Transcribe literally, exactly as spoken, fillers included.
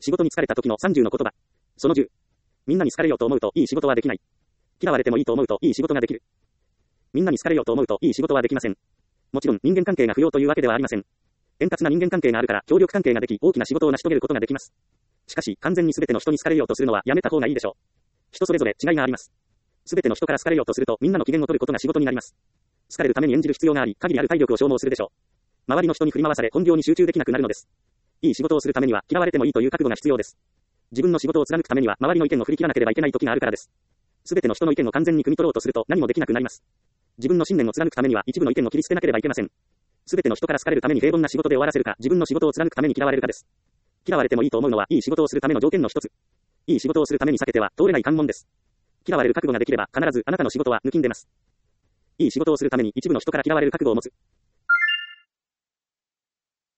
仕事に疲れた時のさんじゅうの言葉。そのじゅう。みんなに好かれようと思うといい仕事はできない。嫌われてもいいと思うといい仕事ができる。みんなに好かれようと思うといい仕事はできません。もちろん人間関係が不要というわけではありません。円滑な人間関係があるから協力関係ができ大きな仕事を成し遂げることができます。しかし完全に全ての人に好かれようとするのはやめた方がいいでしょう。人それぞれ違いがあります。全ての人から好かれようとするとみんなの機嫌を取ることが仕事になります。好かれるために演じる必要があり、限りある体力を消耗するでしょう。周りの人に振り回され本業に集中できなくなるのです。いい仕事をするためには嫌われてもいいという覚悟が必要です。自分の仕事を貫くためには周りの意見を振り切らなければいけない時があるからです。すべての人の意見を完全に汲み取ろうとすると何もできなくなります。自分の信念を貫くためには一部の意見を切り捨てなければいけません。すべての人から好かれるために平凡な仕事で終わらせるか、自分の仕事を貫くために嫌われるかです。嫌われてもいいと思うのはいい仕事をするための条件の一つ。いい仕事をするために避けては通れない関門です。嫌われる覚悟ができれば必ずあなたの仕事は抜きん出ます。いい仕事をするために一部の人から嫌われる覚悟を持つ。